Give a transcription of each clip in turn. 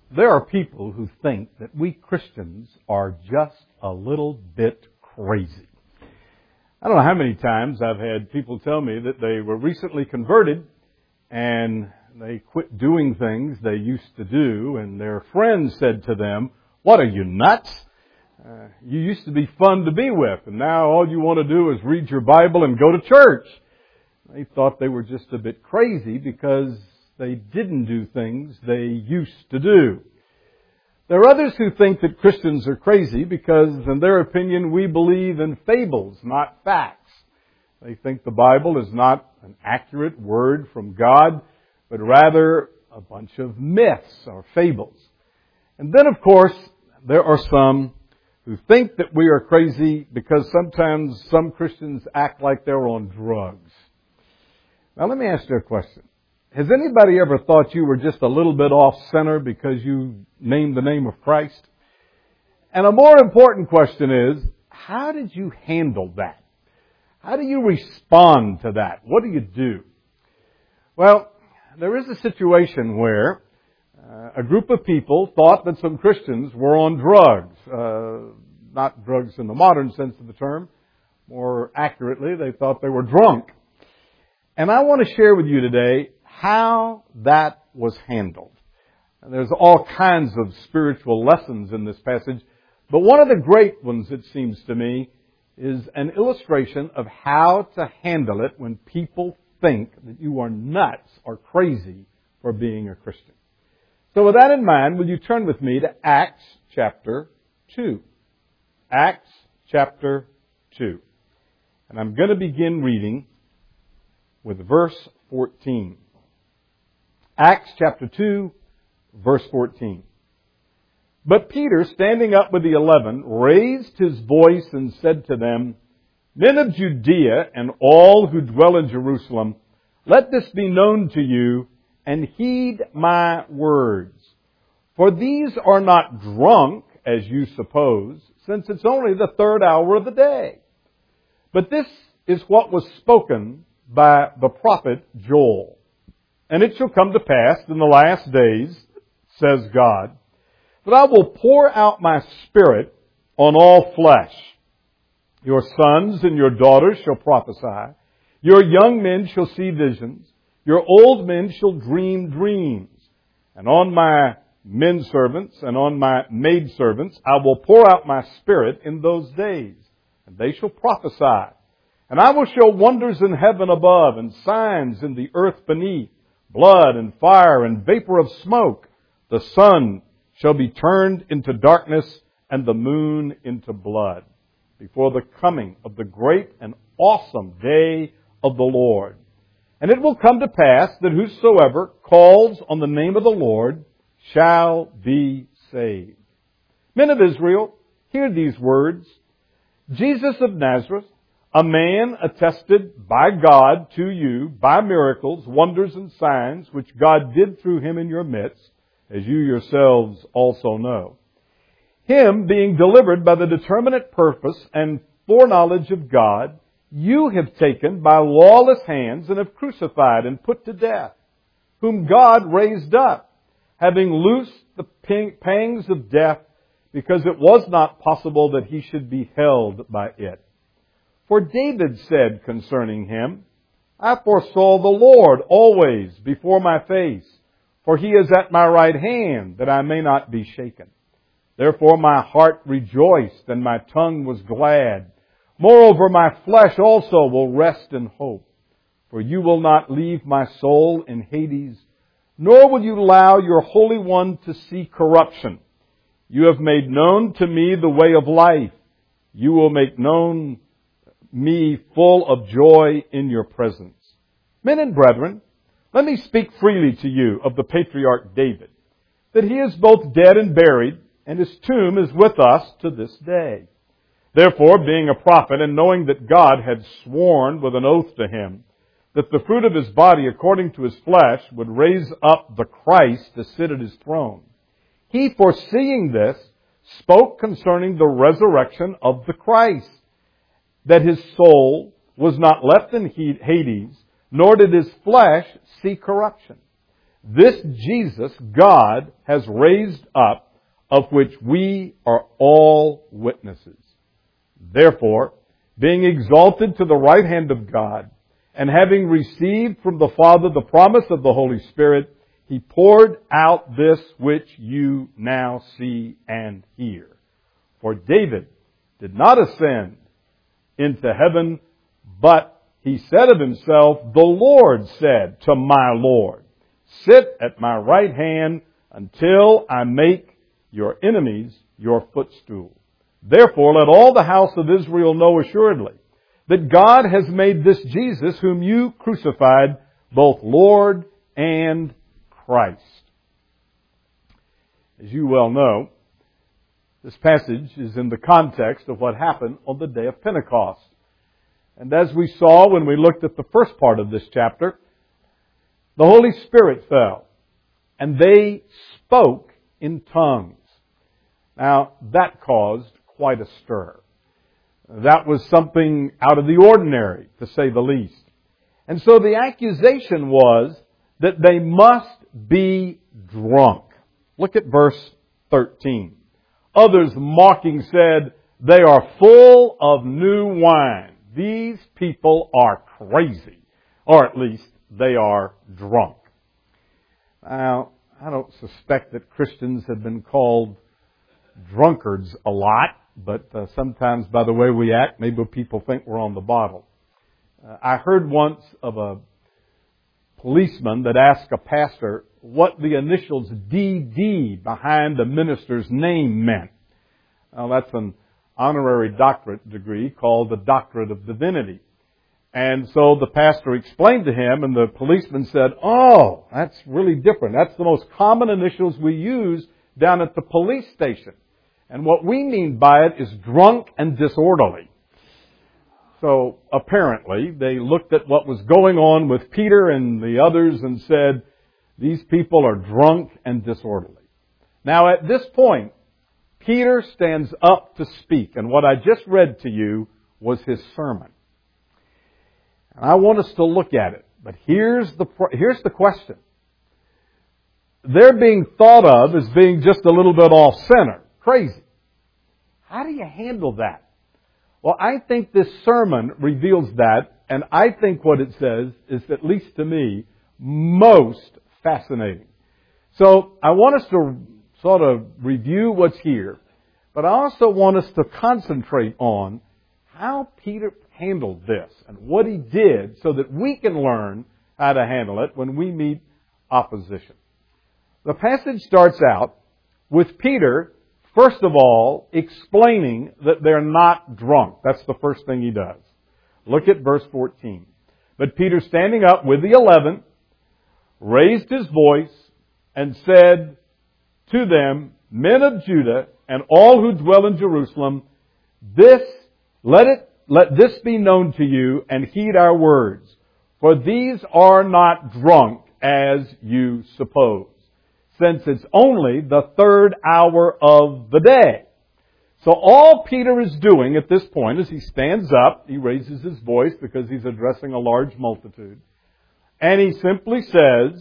There are people who think that we Christians are just a little bit crazy. I don't know how many times I've had people tell me that they were recently converted and they quit doing things they used to do, and their friends said to them, "What, are you nuts? You used to be fun to be with, and now all you want to do is read your Bible and go to church." They thought they were just a bit crazy because they didn't do things they used to do. There are others who think that Christians are crazy because, in their opinion, we believe in fables, not facts. They think the Bible is not an accurate word from God, but rather a bunch of myths or fables. And then, of course, there are some who think that we are crazy because sometimes some Christians act like they're on drugs. Now, let me ask you a question. Has anybody ever thought you were just a little bit off center because you named the name of Christ? And a more important question is, how did you handle that? How do you respond to that? What do you do? Well, there is a situation where a group of people thought that some Christians were on drugs. Not drugs in the modern sense of the term. More accurately, they thought they were drunk. And I want to share with you today how that was handled. And there's all kinds of spiritual lessons in this passage, but one of the great ones, it seems to me, is an illustration of how to handle it when people think that you are nuts or crazy for being a Christian. So with that in mind, will you turn with me to Acts chapter 2. Acts chapter 2. And I'm going to begin reading with verse 14. Acts chapter 2, verse 14. But Peter, standing up with the 11, raised his voice and said to them, "Men of Judea and all who dwell in Jerusalem, let this be known to you, and heed my words. For these are not drunk, as you suppose, since it's only the third hour of the day. But this is what was spoken by the prophet Joel. And it shall come to pass in the last days, says God, that I will pour out my Spirit on all flesh. Your sons and your daughters shall prophesy. Your young men shall see visions. Your old men shall dream dreams. And on my men servants and on my maid servants I will pour out my Spirit in those days, and they shall prophesy. And I will show wonders in heaven above and signs in the earth beneath, blood and fire and vapor of smoke. The sun shall be turned into darkness and the moon into blood before the coming of the great and awesome day of the Lord. And it will come to pass that whosoever calls on the name of the Lord shall be saved." Men of Israel, hear these words. Jesus of Nazareth, a man attested by God to you by miracles, wonders, and signs, which God did through him in your midst, as you yourselves also know. Him being delivered by the determinate purpose and foreknowledge of God, you have taken by lawless hands and have crucified and put to death, whom God raised up, having loosed the pangs of death, because it was not possible that he should be held by it. For David said concerning him, "I foresaw the Lord always before my face, for he is at my right hand, that I may not be shaken. Therefore my heart rejoiced, and my tongue was glad. Moreover, my flesh also will rest in hope. For you will not leave my soul in Hades, nor will you allow your Holy One to see corruption. You have made known to me the way of life. You will make known me full of joy in your presence." Men and brethren, let me speak freely to you of the patriarch David, that he is both dead and buried, and his tomb is with us to this day. Therefore, being a prophet, and knowing that God had sworn with an oath to him, that the fruit of his body according to his flesh would raise up the Christ to sit at his throne, he, foreseeing this, spoke concerning the resurrection of the Christ, that his soul was not left in Hades, nor did his flesh see corruption. this Jesus God has raised up, of which we are all witnesses. Therefore, being exalted to the right hand of God, and having received from the Father the promise of the Holy Spirit, He poured out this which you now see and hear. For David did not ascend into heaven, but he said of himself, the Lord said to my Lord, sit at my right hand until I make your enemies your footstool. Therefore, let all the house of Israel know assuredly that God has made this Jesus, whom you crucified, both Lord and Christ. As you well know, this passage is in the context of what happened on the day of Pentecost. And as we saw when we looked at the first part of this chapter, the Holy Spirit fell, and they spoke in tongues. Now, that caused quite a stir. That was something out of the ordinary, to say the least. And so the accusation was that they must be drunk. Look at verse 13. Others mocking said, they are full of new wine. These people are crazy. Or at least they are drunk. Now, I don't suspect that Christians have been called drunkards a lot, but sometimes by the way we act, maybe people think we're on the bottle. I heard once of a policeman that asked a pastor what the initials DD behind the minister's name meant. Now, that's an honorary doctorate degree called the Doctorate of Divinity. And so the pastor explained to him, and the policeman said, oh, that's really different. That's the most common initials we use down at the police station. And what we mean by it is drunk and disorderly. So apparently they looked at what was going on with Peter and the others and said, these people are drunk and disorderly. Now at this point, Peter stands up to speak. And what I just read to you was his sermon. And I want us to look at it. But here's the question. They're being thought of as being just a little bit off center. Crazy. How do you handle that? Well, I think this sermon reveals that, and I think what it says is, at least to me, most fascinating. So I want us to sort of review what's here, but I also want us to concentrate on how Peter handled this and what he did so that we can learn how to handle it when we meet opposition. The passage starts out with Peter, first of all, explaining that they're not drunk. That's the first thing he does. Look at verse 14. But Peter, standing up with the 11, raised his voice and said to them, men of Judah and all who dwell in Jerusalem, let this be known to you, and heed our words. For these are not drunk as you suppose, since it's only the third hour of the day. So all Peter is doing at this point is he stands up, he raises his voice because he's addressing a large multitude, and he simply says,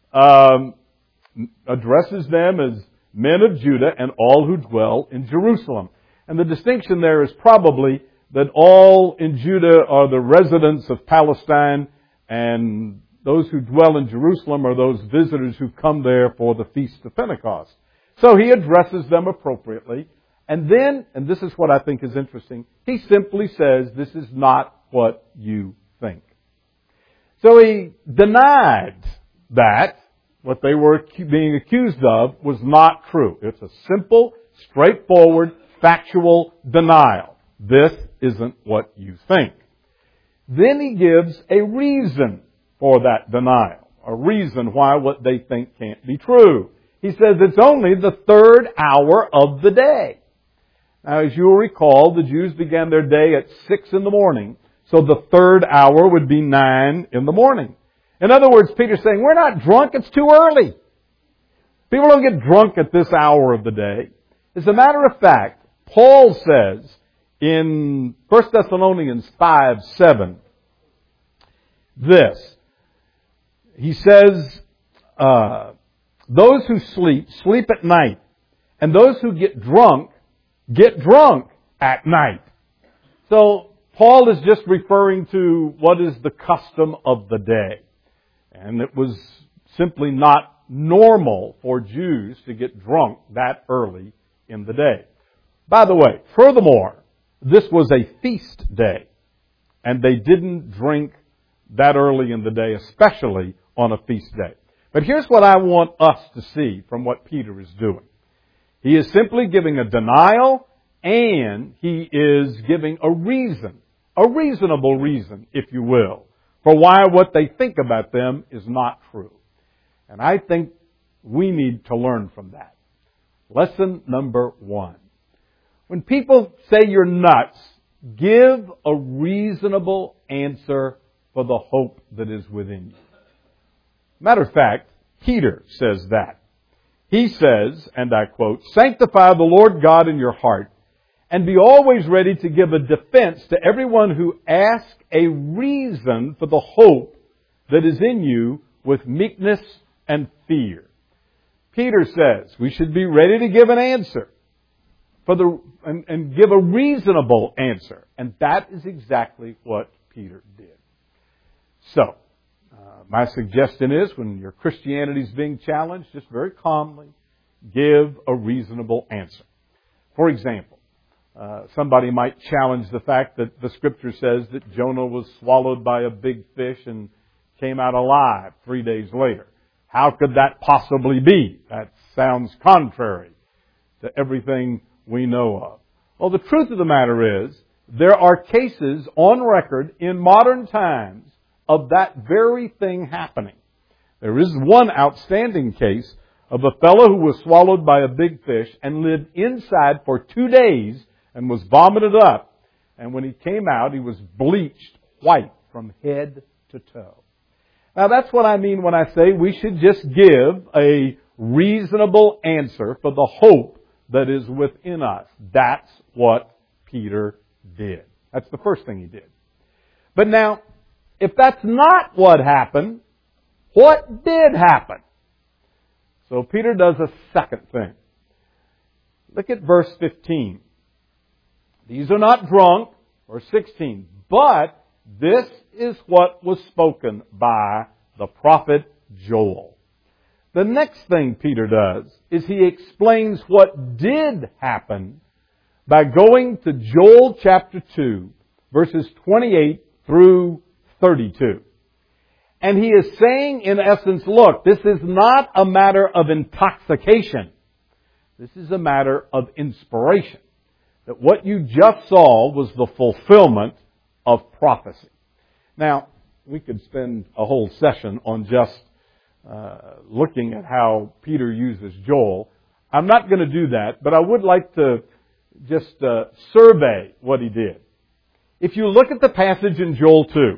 addresses them as men of Judah and all who dwell in Jerusalem. And the distinction there is probably that all in Judah are the residents of Palestine, and those who dwell in Jerusalem are those visitors who come there for the Feast of Pentecost. So he addresses them appropriately. And then, and this is what I think is interesting, he simply says, this is not what you think. So he denied that what they were being accused of was not true. It's a simple, straightforward, factual denial. This isn't what you think. Then he gives a reason for that denial, a reason why what they think can't be true. He says it's only the third hour of the day. Now, as you will recall, the Jews began their day at 6 in the morning, so the third hour would be 9 in the morning. In other words, Peter's saying, we're not drunk, it's too early. People don't get drunk at this hour of the day. As a matter of fact, Paul says in 1 Thessalonians 5:7 this. He says, those who sleep, sleep at night. And those who get drunk at night. So Paul is just referring to what is the custom of the day. And it was simply not normal for Jews to get drunk that early in the day. By the way, furthermore, this was a feast day. And they didn't drink that early in the day, especially on a feast day. But here's what I want us to see from what Peter is doing. He is simply giving a denial, and he is giving a reason, a reasonable reason, if you will, for why what they think about them is not true. And I think we need to learn from that. Lesson number 1. When people say you're nuts, give a reasonable answer for the hope that is within you. Matter of fact, Peter says that. He says, and I quote, "Sanctify the Lord God in your heart, and be always ready to give a defense to everyone who asks a reason for the hope that is in you with meekness and fear." Peter says we should be ready to give an answer and give a reasonable answer. And that is exactly what Peter did. So, my suggestion is when your Christianity is being challenged, just very calmly give a reasonable answer. For example, somebody might challenge the fact that the Scripture says that Jonah was swallowed by a big fish and came out alive 3 days later. How could that possibly be? That sounds contrary to everything we know of. Well, the truth of the matter is, there are cases on record in modern times of that very thing happening. There is one outstanding case of a fellow who was swallowed by a big fish and lived inside for 2 days and was vomited up. And when he came out, he was bleached white from head to toe. Now that's what I mean when I say we should just give a reasonable answer for the hope that is within us. That's what Peter did. That's the first thing he did. But now, if that's not what happened, what did happen? So Peter does a second thing. Look at verse 15. These are not drunk, or 16, but this is what was spoken by the prophet Joel. The next thing Peter does is he explains what did happen by going to Joel chapter 2, verses 28 through 32. And he is saying, in essence, look, this is not a matter of intoxication. This is a matter of inspiration. That what you just saw was the fulfillment of prophecy. Now, we could spend a whole session on just looking at how Peter uses Joel. I'm not going to do that, but I would like to just survey what he did. If you look at the passage in Joel 2,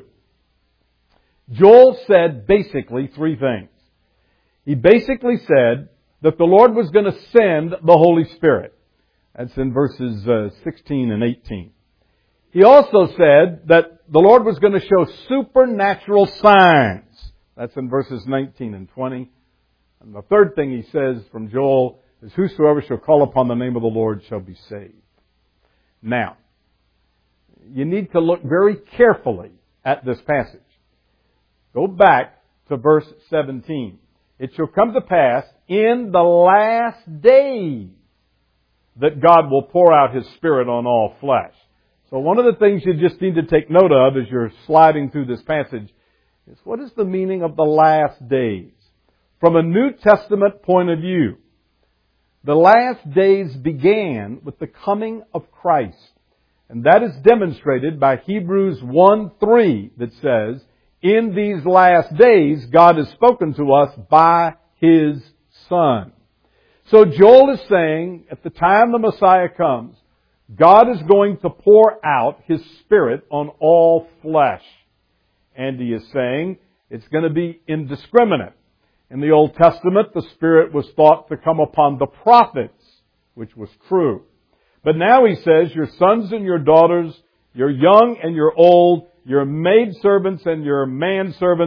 Joel said basically 3 things. He basically said that the Lord was going to send the Holy Spirit. That's in verses 16 and 18. He also said that the Lord was going to show supernatural signs. That's in verses 19 and 20. And the third thing he says from Joel is, whosoever shall call upon the name of the Lord shall be saved. Now, you need to look very carefully at this passage. Go back to verse 17. It shall come to pass in the last days that God will pour out His Spirit on all flesh. So one of the things you just need to take note of as you're sliding through this passage is, what is the meaning of the last days? From a New Testament point of view, the last days began with the coming of Christ. And that is demonstrated by Hebrews 1:3 that says, in these last days, God has spoken to us by His Son. So Joel is saying, at the time the Messiah comes, God is going to pour out His Spirit on all flesh. And He is saying it's going to be indiscriminate. In the Old Testament, the Spirit was thought to come upon the prophets, which was true. But now He says, your sons and your daughters, your young and your old, your maidservants and your manservants,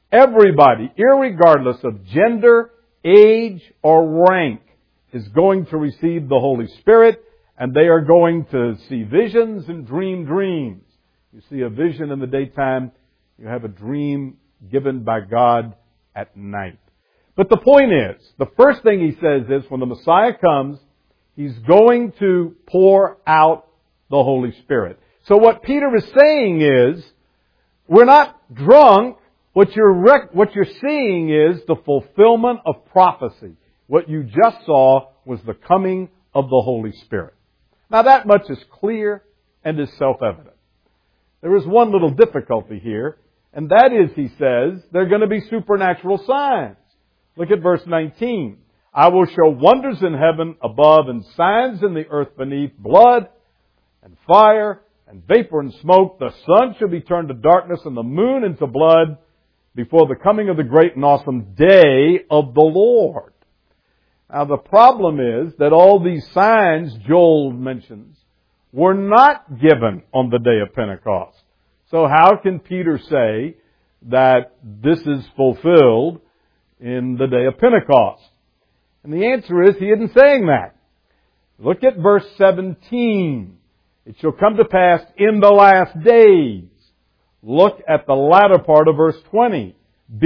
Everybody, irregardless of gender, age, or rank, is going to receive the Holy Spirit, and they are going to see visions and dream dreams. You see a vision in the daytime, you have a dream given by God at night. But the point is, the first thing he says is when the Messiah comes, He's going to pour out the Holy Spirit. So what Peter is saying is, we're not drunk. What you're seeing is the fulfillment of prophecy. What you just saw was the coming of the Holy Spirit. Now that much is clear and is self-evident. There is one little difficulty here, and that is, he says, there are going to be supernatural signs. Look at verse 19. I will show wonders in heaven above and signs in the earth beneath, blood and fire and vapor and smoke. The sun shall be turned to darkness and the moon into blood before the coming of the great and awesome day of the Lord. Now the problem is that all these signs Joel mentions were not given on the day of Pentecost. So how can Peter say that this is fulfilled in the day of Pentecost? And the answer is, he isn't saying that. Look at verse 17. It shall come to pass in the last days. Look at the latter part of verse 20.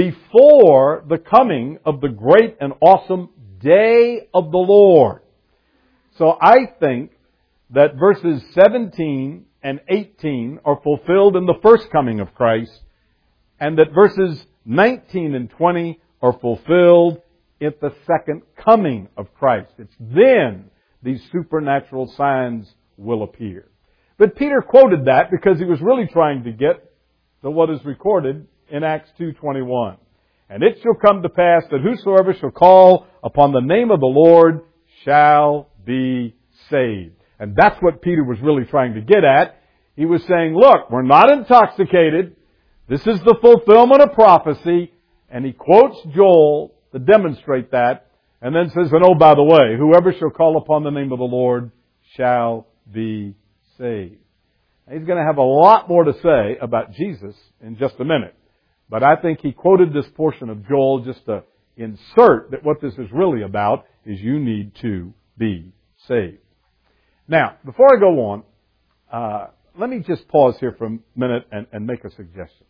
Before the coming of the great and awesome day of the Lord. So I think that verses 17 and 18 are fulfilled in the first coming of Christ, and that verses 19 and 20 are fulfilled at the second coming of Christ. It's then these supernatural signs will appear. But Peter quoted that because he was really trying to get to what is recorded in Acts 2:21. And it shall come to pass that whosoever shall call upon the name of the Lord shall be saved. And that's what Peter was really trying to get at. He was saying, look, we're not intoxicated. This is the fulfillment of prophecy. And he quotes Joel to demonstrate that. And then says, and oh, by the way, whoever shall call upon the name of the Lord shall be saved. Now, he's going to have a lot more to say about Jesus in just a minute. But I think he quoted this portion of Joel just to insert that what this is really about is you need to be saved. Now, before I go on, let me just pause here for a minute and make a suggestion.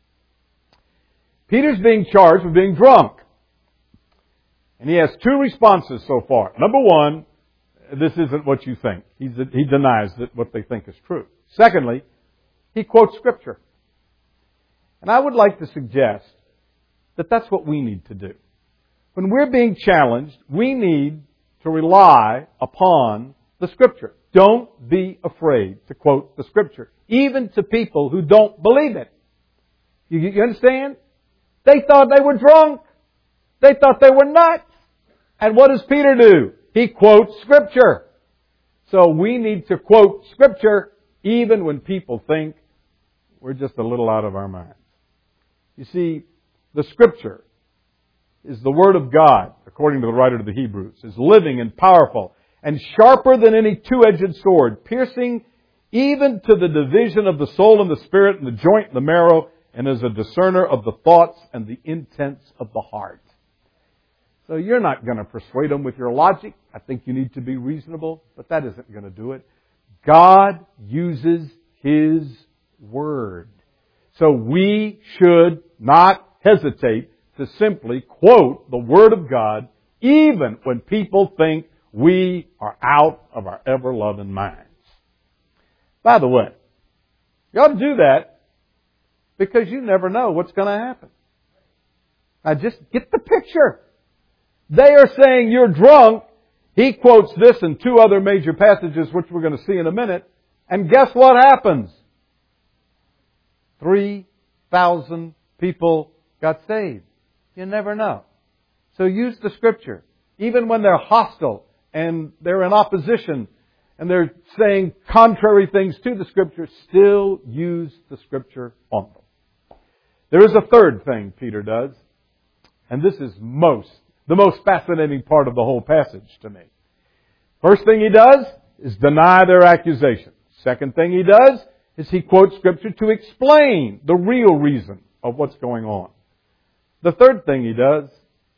Peter's being charged with being drunk. And he has two responses so far. Number one, this isn't what you think. He denies that what they think is true. Secondly, he quotes Scripture. And I would like to suggest that that's what we need to do. When we're being challenged, we need to rely upon the Scripture. Don't be afraid to quote the Scripture, even to people who don't believe it. You understand? They thought they were drunk. They thought they were nuts. And what does Peter do? He quotes Scripture. So we need to quote Scripture even when people think we're just a little out of our minds. You see, the Scripture is the Word of God, according to the writer of the Hebrews, is living and powerful and sharper than any two-edged sword, piercing even to the division of the soul and the spirit and the joint and the marrow, and is a discerner of the thoughts and the intents of the heart. So you're not going to persuade them with your logic. I think you need to be reasonable, but that isn't going to do it. God uses His Word. So we should not hesitate to simply quote the Word of God, even when people think we are out of our ever-loving minds. By the way, you ought to do that because you never know what's going to happen. Now just get the picture. They are saying you're drunk. He quotes this and two other major passages, which we're going to see in a minute. And guess what happens? 3,000 people got saved. You never know. So use the Scripture. Even when they're hostile and they're in opposition and they're saying contrary things to the Scripture, still use the Scripture on them. There is a third thing Peter does, and this is the most fascinating part of the whole passage to me. First thing he does is deny their accusation. Second thing he does is he quotes Scripture to explain the real reason of what's going on. The third thing he does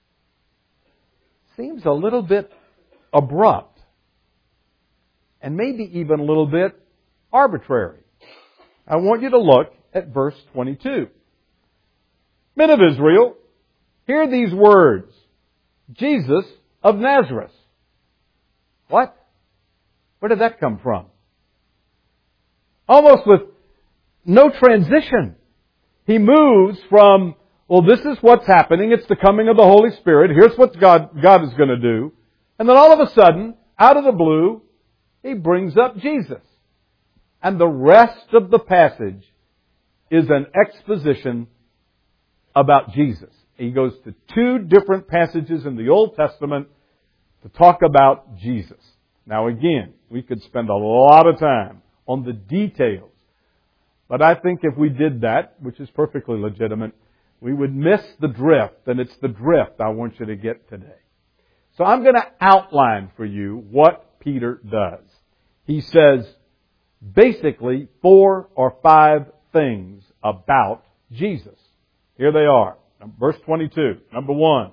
seems a little bit abrupt and maybe even a little bit arbitrary. I want you to look at verse 22. Men of Israel, hear these words. Jesus of Nazareth. What? Where did that come from? Almost with no transition. He moves from, well, this is what's happening. It's the coming of the Holy Spirit. Here's what God is going to do. And then all of a sudden, out of the blue, he brings up Jesus. And the rest of the passage is an exposition about Jesus. He goes to two different passages in the Old Testament to talk about Jesus. Now again, we could spend a lot of time on the details. But I think if we did that, which is perfectly legitimate, we would miss the drift, and it's the drift I want you to get today. So I'm going to outline for you what Peter does. He says basically 4 or 5 things about Jesus. Here they are. Verse 22. Number 1.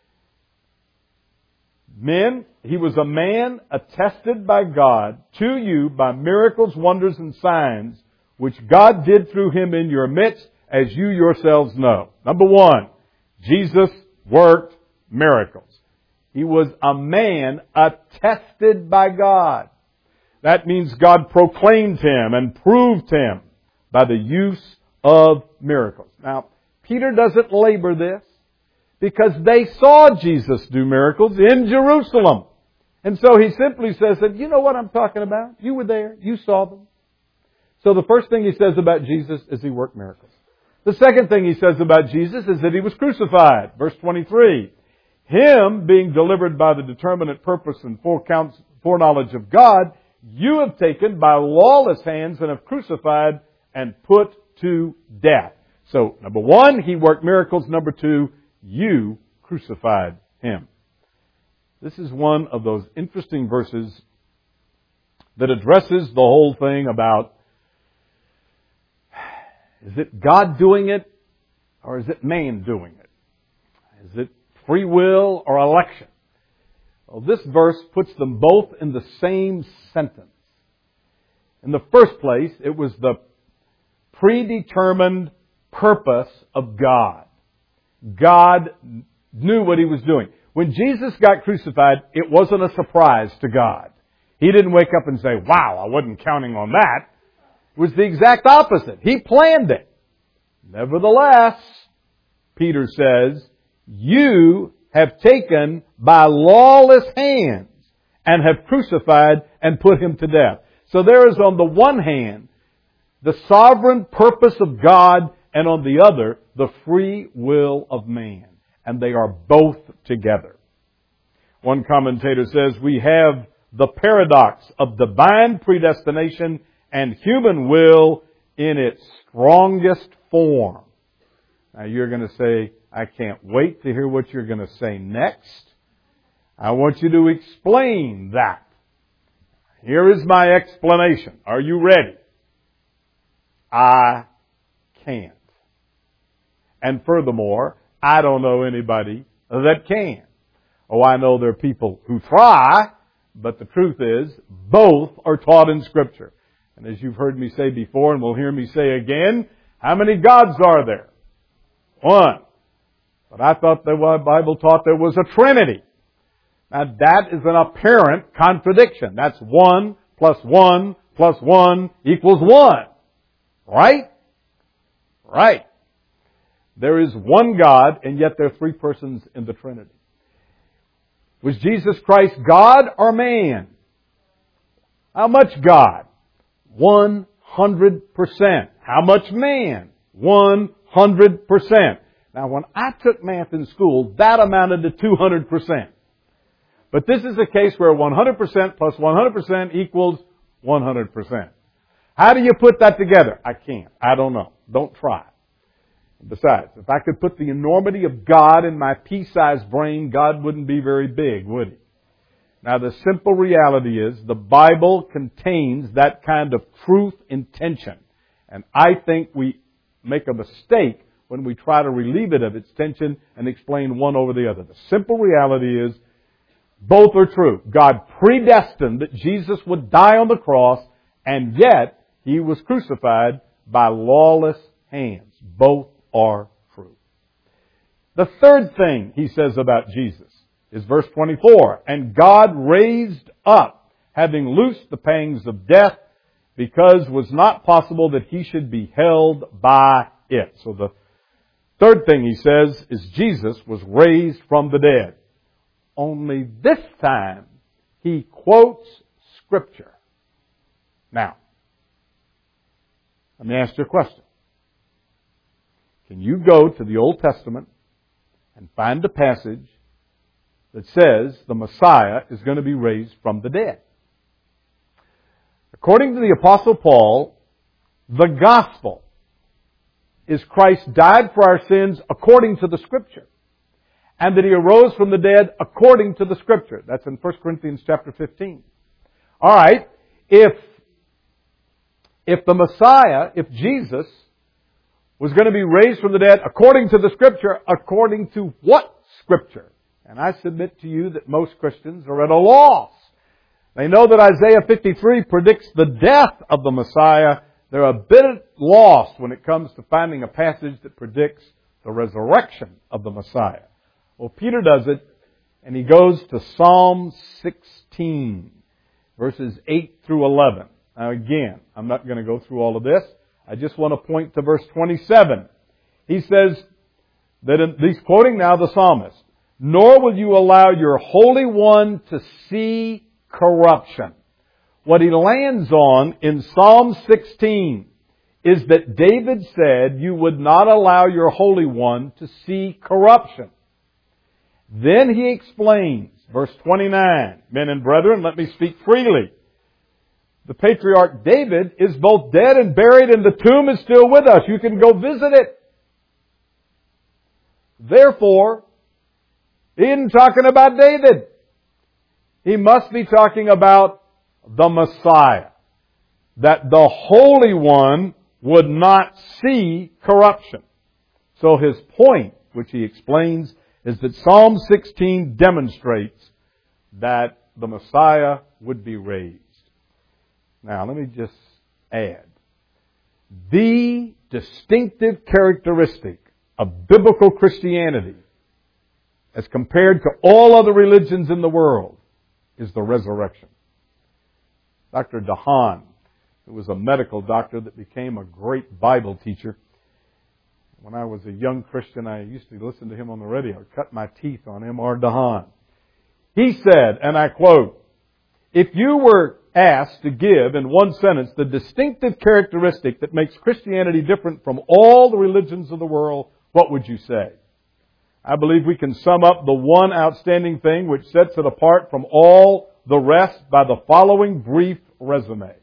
Men, he was a man attested by God to you by miracles, wonders, and signs, which God did through him in your midst, as you yourselves know. Number 1, Jesus worked miracles. He was a man attested by God. That means God proclaimed him and proved him by the use of miracles. Now, Peter doesn't labor this because they saw Jesus do miracles in Jerusalem. And so he simply says that, you know what I'm talking about? You were there. You saw them. So the first thing he says about Jesus is he worked miracles. The second thing he says about Jesus is that he was crucified. Verse 23. Him being delivered by the determinate purpose and foreknowledge of God, you have taken by lawless hands and have crucified and put to death. So, number 1, he worked miracles. Number 2, you crucified him. This is one of those interesting verses that addresses the whole thing about, is it God doing it or is it man doing it? Is it free will or election? Well, this verse puts them both in the same sentence. In the first place, it was the predetermined purpose of God. God knew what He was doing. When Jesus got crucified, it wasn't a surprise to God. He didn't wake up and say, wow, I wasn't counting on that. It was the exact opposite. He planned it. Nevertheless, Peter says, you have taken by lawless hands and have crucified and put him to death. So there is on the one hand the sovereign purpose of God, and on the other the free will of man. And they are both together. One commentator says we have the paradox of divine predestination and human will in its strongest form. Now you're going to say, I can't wait to hear what you're going to say next. I want you to explain that. Here is my explanation. Are you ready? I can't. And furthermore, I don't know anybody that can. Oh, I know there are people who try, but the truth is, both are taught in Scripture. And as you've heard me say before, and will hear me say again, how many gods are there? One. But I thought the Bible taught there was a Trinity. Now that is an apparent contradiction. That's 1 plus 1 plus 1 equals 1. Right? Right. There is one God, and yet there are 3 persons in the Trinity. Was Jesus Christ God or man? How much God? 100%. How much man? 100%. Now, when I took math in school, that amounted to 200%. But this is a case where 100% plus 100% equals 100%. How do you put that together? I can't. I don't know. Don't try. Besides, if I could put the enormity of God in my pea-sized brain, God wouldn't be very big, would He? Now, the simple reality is the Bible contains that kind of truth intention. And I think we make a mistake when we try to relieve it of its tension and explain one over the other. The simple reality is both are true. God predestined that Jesus would die on the cross, and yet He was crucified by lawless hands. Both are true. The third thing He says about Jesus is verse 24. And God raised up, having loosed the pangs of death, because it was not possible that He should be held by it. So the third thing He says is Jesus was raised from the dead. Only this time He quotes Scripture. Now, let me ask you a question. Can you go to the Old Testament and find a passage that says the Messiah is going to be raised from the dead? According to the Apostle Paul, the gospel is Christ died for our sins according to the Scripture, and that He arose from the dead according to the Scripture. That's in 1 Corinthians chapter 15. All right, if the Messiah, if Jesus was going to be raised from the dead according to the Scripture, according to what Scripture? And I submit to you that most Christians are at a loss. They know that Isaiah 53 predicts the death of the Messiah. They're a bit lost when it comes to finding a passage that predicts the resurrection of the Messiah. Well, Peter does it, and he goes to Psalm 16, verses 8 through 11. Now again, I'm not going to go through all of this. I just want to point to verse 27. He says that he's quoting now the psalmist, "Nor will you allow your Holy One to see corruption." What he lands on in Psalm 16 is that David said, "You would not allow your Holy One to see corruption." Then he explains, verse 29, "Men and brethren, let me speak freely. The patriarch David is both dead and buried, and the tomb is still with us. You can go visit it." Therefore, he isn't talking about David. He must be talking about the Messiah. That the Holy One would not see corruption. So his point, which he explains, is that Psalm 16 demonstrates that the Messiah would be raised. Now, let me just add. The distinctive characteristic of biblical Christianity, as compared to all other religions in the world, is the resurrection. Dr. DeHaan, who was a medical doctor that became a great Bible teacher. When I was a young Christian, I used to listen to him on the radio, cut my teeth on M.R. DeHaan. He said, and I quote, "If you were asked to give in one sentence the distinctive characteristic that makes Christianity different from all the religions of the world, what would you say?" I believe we can sum up the one outstanding thing which sets it apart from all the rest by the following brief resume.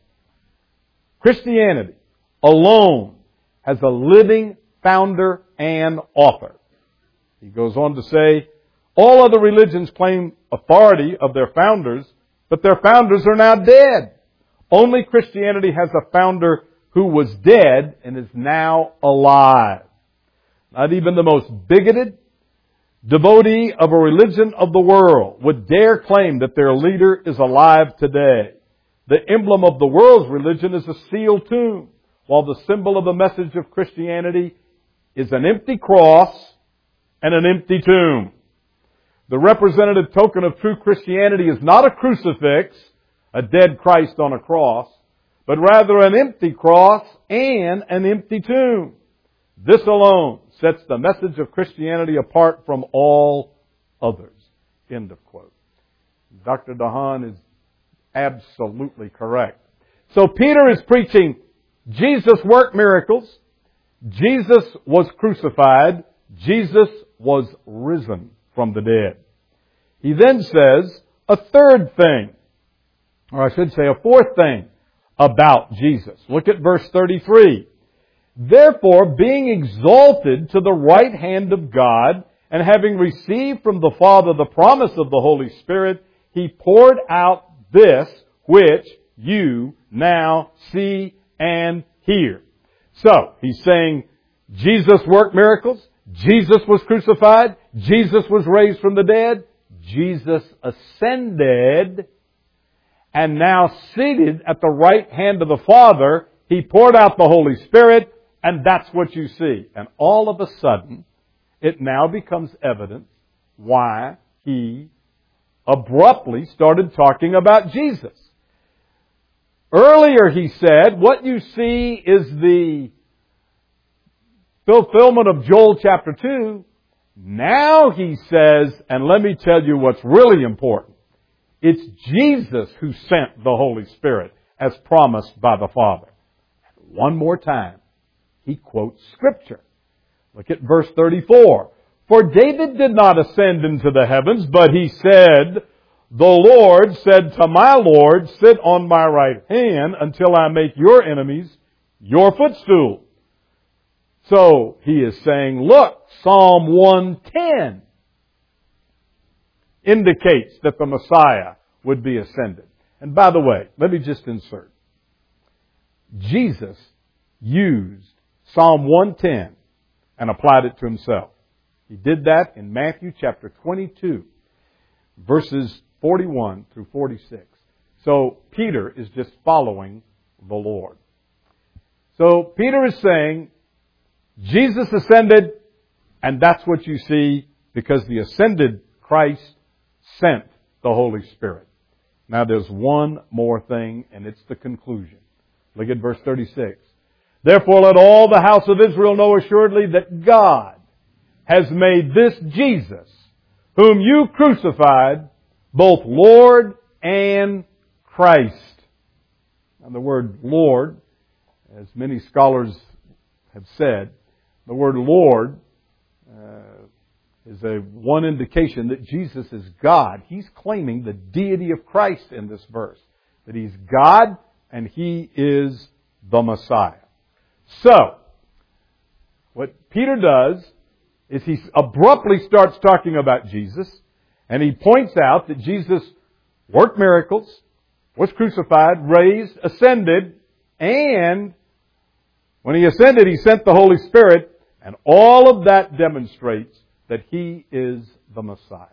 Christianity alone has a living founder and author. He goes on to say, all other religions claim authority of their founders, but their founders are now dead. Only Christianity has a founder who was dead and is now alive. Not even the most bigoted devotee of a religion of the world would dare claim that their leader is alive today. The emblem of the world's religion is a sealed tomb, while the symbol of the message of Christianity is an empty cross and an empty tomb. The representative token of true Christianity is not a crucifix, a dead Christ on a cross, but rather an empty cross and an empty tomb. This alone sets the message of Christianity apart from all others. End of quote. Dr. DeHaan is absolutely correct. So Peter is preaching Jesus worked miracles. Jesus was crucified. Jesus was risen from the dead. He then says a third thing, or I should say a fourth thing about Jesus. Look at verse 33. Therefore, being exalted to the right hand of God, and having received from the Father the promise of the Holy Spirit, He poured out this which you now see and hear. So, He's saying Jesus worked miracles. Jesus was crucified. Jesus was raised from the dead. Jesus ascended, and now seated at the right hand of the Father, He poured out the Holy Spirit, and that's what you see. And all of a sudden, it now becomes evident why He abruptly started talking about Jesus. Earlier He said, what you see is the fulfillment of Joel chapter 2. Now He says, and let me tell you what's really important. It's Jesus who sent the Holy Spirit as promised by the Father. One more time, He quotes Scripture. Look at verse 34. For David did not ascend into the heavens, but he said, the Lord said to my Lord, sit on my right hand until I make your enemies your footstool. So he is saying, look, Psalm 110 indicates that the Messiah would be ascended. And by the way, let me just insert. Jesus used Psalm 110 and applied it to Himself. He did that in Matthew chapter 22, verses 41 through 46. So Peter is just following the Lord. So Peter is saying, Jesus ascended, and that's what you see because the ascended Christ sent the Holy Spirit. Now there's one more thing, and it's the conclusion. Look at verse 36. Therefore let all the house of Israel know assuredly that God has made this Jesus, whom you crucified, both Lord and Christ. Now the word Lord, as many scholars have said, the word Lord is one indication that Jesus is God. He's claiming the deity of Christ in this verse. That He's God and He is the Messiah. So, what Peter does is he abruptly starts talking about Jesus, and he points out that Jesus worked miracles, was crucified, raised, ascended, and when He ascended, He sent the Holy Spirit, and all of that demonstrates that He is the Messiah.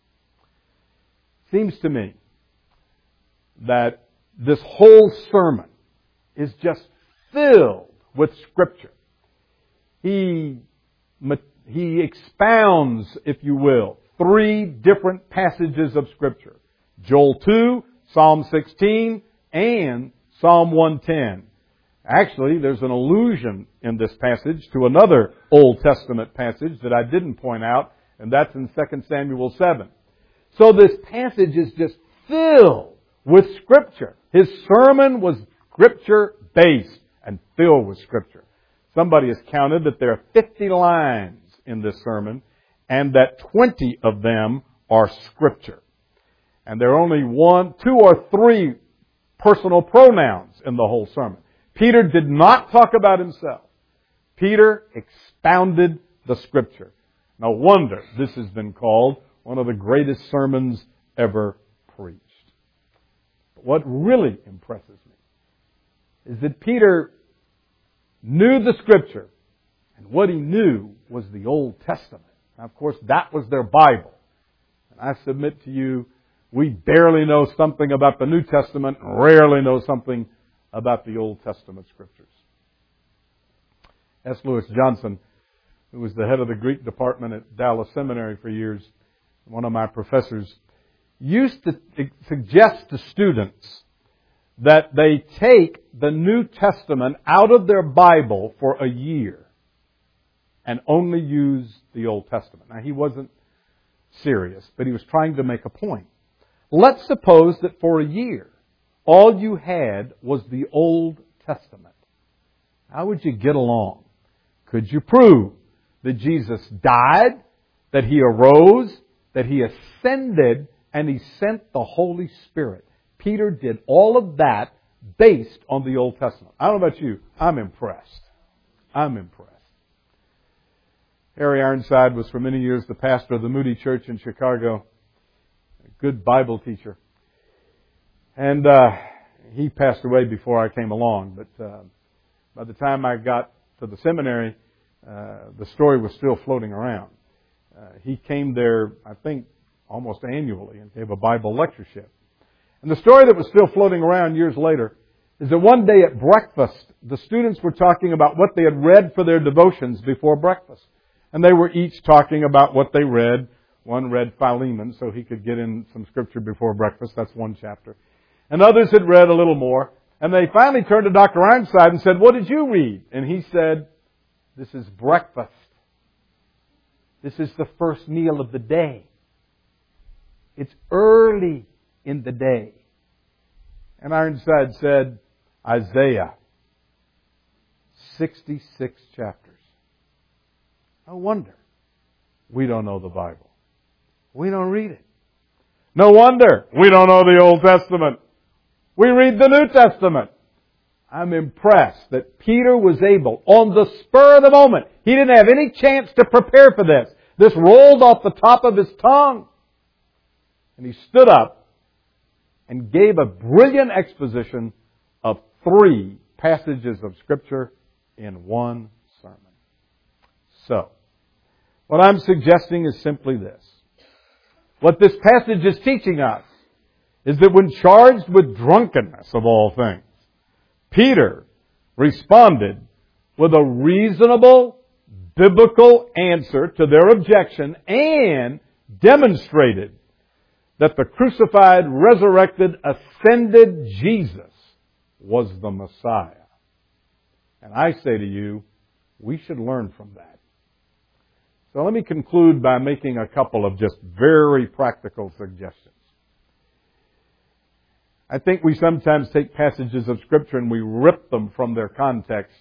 Seems to me that this whole sermon is just filled with Scripture. He expounds, if you will, 3 different passages of Scripture. Joel 2, Psalm 16, and Psalm 110. Actually, there's an allusion in this passage to another Old Testament passage that I didn't point out, and that's in 2 Samuel 7. So this passage is just filled with Scripture. His sermon was Scripture-based and filled with Scripture. Somebody has counted that there are 50 lines in this sermon, and that 20 of them are Scripture. And there are only 1, 2, or 3 personal pronouns in the whole sermon. Peter did not talk about himself. Peter expounded the Scripture. No wonder this has been called one of the greatest sermons ever preached. But what really impresses me is that Peter knew the Scripture, and what he knew was the Old Testament. Now, of course, that was their Bible. And I submit to you, we barely know something about the New Testament, rarely know something about the Old Testament Scriptures. S. Lewis Johnson, who was the head of the Greek department at Dallas Seminary for years, one of my professors, used to suggest to students that they take the New Testament out of their Bible for a year and only use the Old Testament. Now, he wasn't serious, but he was trying to make a point. Let's suppose that for a year, all you had was the Old Testament. How would you get along? Could you prove that Jesus died, that He arose, that He ascended, and He sent the Holy Spirit? Peter did all of that based on the Old Testament. I don't know about you. I'm impressed. I'm impressed. Harry Ironside was for many years the pastor of the Moody Church in Chicago. A good Bible teacher. And he passed away before I came along. But by the time I got to the seminary, the story was still floating around. He came there, I think, almost annually and gave a Bible lectureship. And the story that was still floating around years later is that one day at breakfast, the students were talking about what they had read for their devotions before breakfast. And they were each talking about what they read. One read Philemon so he could get in some scripture before breakfast. That's one chapter. And others had read a little more. And they finally turned to Dr. Ironside and said, "What did you read?" And he said, "This is breakfast. This is the first meal of the day. It's early in the day." And Ironside said, "Isaiah, 66 chapters. No wonder we don't know the Bible. We don't read it. No wonder we don't know the Old Testament. We read the New Testament." I'm impressed that Peter was able, on the spur of the moment, he didn't have any chance to prepare for this. This rolled off the top of his tongue. And he stood up and gave a brilliant exposition of 3 passages of Scripture in one sermon. So, what I'm suggesting is simply this. What this passage is teaching us is that when charged with drunkenness of all things, Peter responded with a reasonable, biblical answer to their objection and demonstrated that the crucified, resurrected, ascended Jesus was the Messiah. And I say to you, we should learn from that. So let me conclude by making a couple of just very practical suggestions. I think we sometimes take passages of Scripture and we rip them from their context.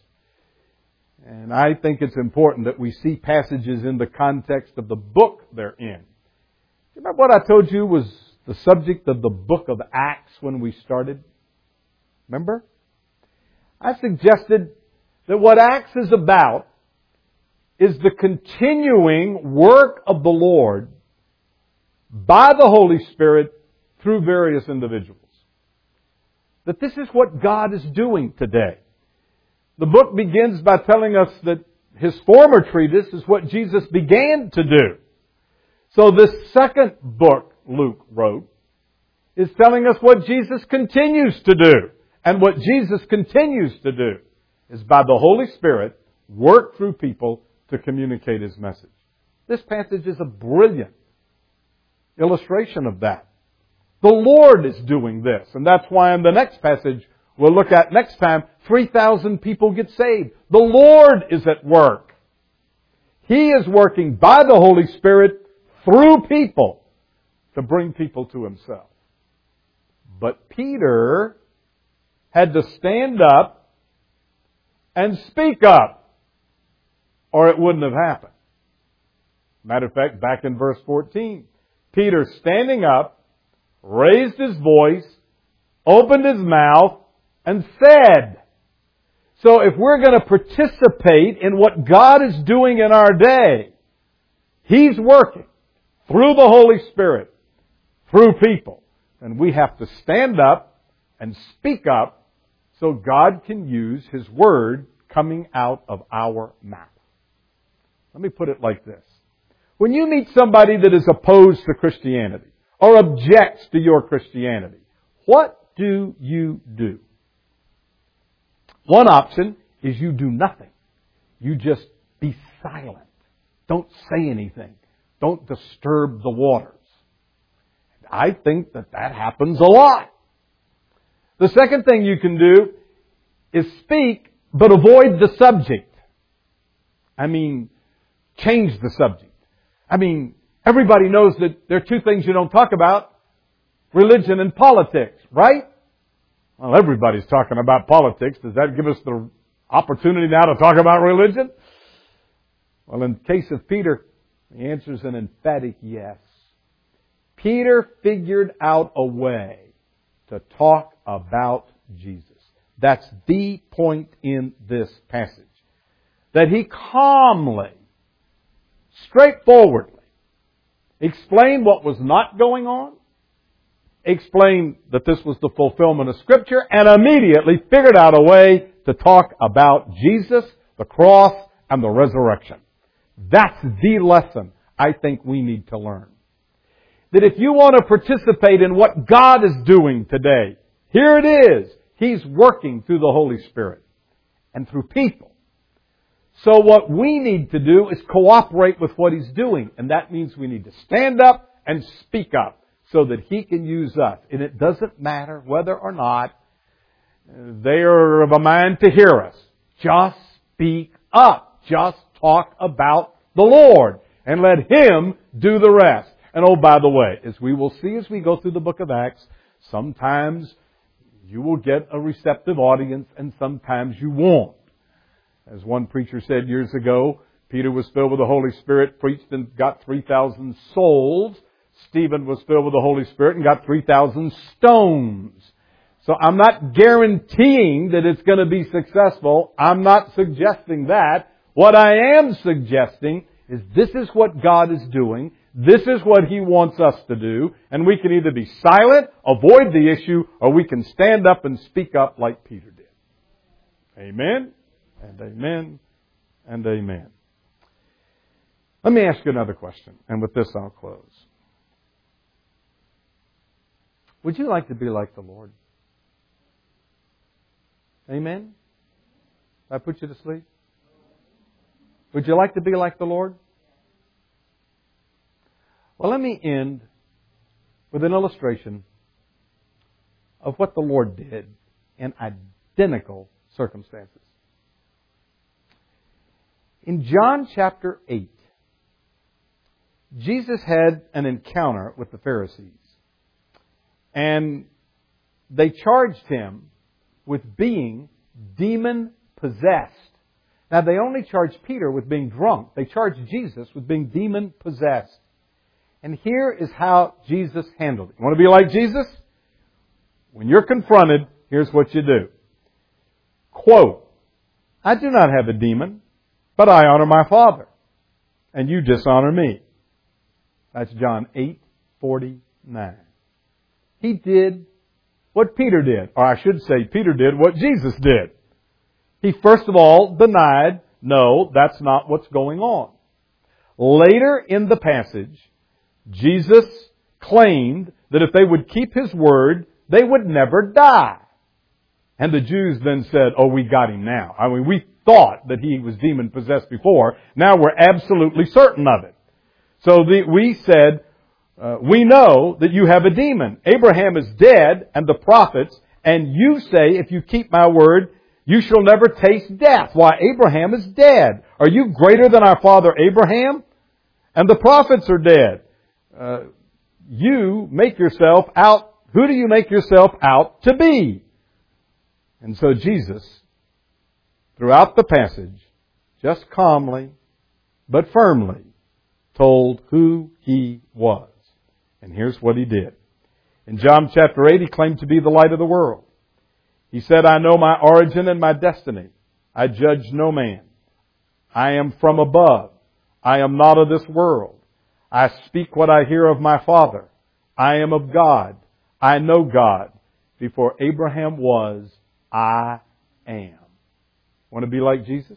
And I think it's important that we see passages in the context of the book they're in. Remember what I told you was the subject of the book of Acts when we started? Remember? I suggested that what Acts is about is the continuing work of the Lord by the Holy Spirit through various individuals. That this is what God is doing today. The book begins by telling us that his former treatise is what Jesus began to do. So this second book Luke wrote is telling us what Jesus continues to do. And what Jesus continues to do is by the Holy Spirit work through people to communicate his message. This passage is a brilliant illustration of that. The Lord is doing this. And that's why in the next passage we'll look at next time, 3,000 people get saved. The Lord is at work. He is working by the Holy Spirit through people to bring people to himself. But Peter had to stand up and speak up, or it wouldn't have happened. Matter of fact, back in verse 14, Peter standing up, raised his voice, opened his mouth, and said. So if we're going to participate in what God is doing in our day, He's working through the Holy Spirit, through people. And we have to stand up and speak up so God can use His Word coming out of our mouth. Let me put it like this. When you meet somebody that is opposed to Christianity or objects to your Christianity, what do you do? One option is you do nothing. You just be silent. Don't say anything. Don't disturb the waters. I think that happens a lot. The second thing you can do is speak, but avoid the subject. Change the subject. Everybody knows that there are 2 things you don't talk about: religion and politics, right? Well, everybody's talking about politics. Does that give us the opportunity now to talk about religion? Well, in the case of Peter, the answer is an emphatic yes. Peter figured out a way to talk about Jesus. That's the point in this passage. That he calmly, straightforwardly explained what was not going on, explained that this was the fulfillment of Scripture, and immediately figured out a way to talk about Jesus, the cross, and the resurrection. That's the lesson I think we need to learn. That if you want to participate in what God is doing today, here it is. He's working through the Holy Spirit and through people. So what we need to do is cooperate with what He's doing. And that means we need to stand up and speak up so that He can use us. And it doesn't matter whether or not they are of a mind to hear us. Just speak up. Just talk about the Lord and let Him do the rest. And oh, by the way, as we will see as we go through the book of Acts, sometimes you will get a receptive audience and sometimes you won't. As one preacher said years ago, Peter was filled with the Holy Spirit, preached and got 3,000 souls. Stephen was filled with the Holy Spirit and got 3,000 stones. So I'm not guaranteeing that it's going to be successful. I'm not suggesting that. What I am suggesting is this is what God is doing. This is what He wants us to do. And we can either be silent, avoid the issue, or we can stand up and speak up like Peter did. Amen, and amen, and amen. Let me ask you another question, and with this I'll close. Would you like to be like the Lord? Amen? Did I put you to sleep? Would you like to be like the Lord? Well, let me end with an illustration of what the Lord did in identical circumstances. In John chapter 8, Jesus had an encounter with the Pharisees. And they charged Him with being demon-possessed. Now, they only charged Peter with being drunk. They charged Jesus with being demon-possessed. And here is how Jesus handled it. You want to be like Jesus? When you're confronted, here's what you do. Quote, I do not have a demon, but I honor my Father, and you dishonor me. That's John 8:49. He did what Peter did. Or I should say, Peter did what Jesus did. He first of all denied, no, that's not what's going on. Later in the passage, Jesus claimed that if they would keep His word, they would never die. And the Jews then said, oh, we got Him now. I mean, we thought that He was demon-possessed before. Now we're absolutely certain of it. So we said, we know that you have a demon. Abraham is dead and the prophets, and you say, if you keep my word, you shall never taste death. Why, Abraham is dead. Are you greater than our father Abraham? And the prophets are dead. You make yourself out, who do you make yourself out to be? And so Jesus, throughout the passage, just calmly but firmly told who He was. And here's what He did. In John chapter 8, He claimed to be the light of the world. He said, I know my origin and my destiny. I judge no man. I am from above. I am not of this world. I speak what I hear of my Father. I am of God. I know God. Before Abraham was, I am. Want to be like Jesus?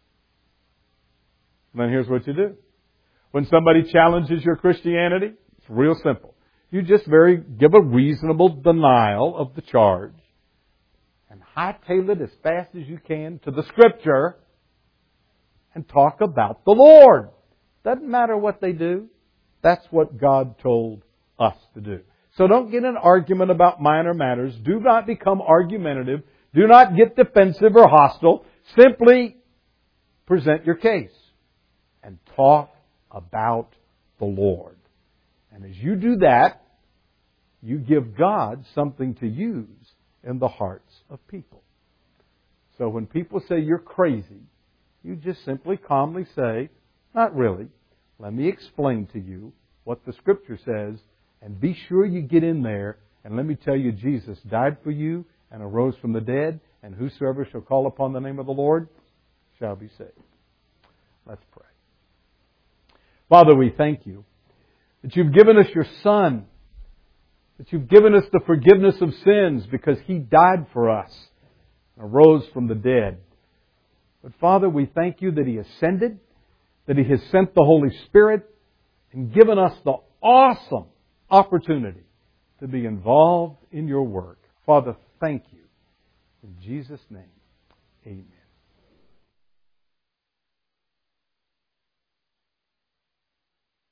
Then here's what you do. When somebody challenges your Christianity, it's real simple. You just give a reasonable denial of the charge and hightail it as fast as you can to the Scripture and talk about the Lord. Doesn't matter what they do. That's what God told us to do. So don't get in an argument about minor matters. Do not become argumentative. Do not get defensive or hostile. Simply present your case and talk about the Lord. And as you do that, you give God something to use in the hearts of people. So when people say you're crazy, you just simply calmly say, not really. Let me explain to you what the Scripture says, and be sure you get in there, and let me tell you, Jesus died for you and arose from the dead, and whosoever shall call upon the name of the Lord shall be saved. Let's pray. Father, we thank You that You've given us Your Son, that You've given us the forgiveness of sins because He died for us and arose from the dead. But Father, we thank You that He ascended, that He has sent the Holy Spirit and given us the awesome opportunity to be involved in Your work. Father, thank You. In Jesus' name, amen.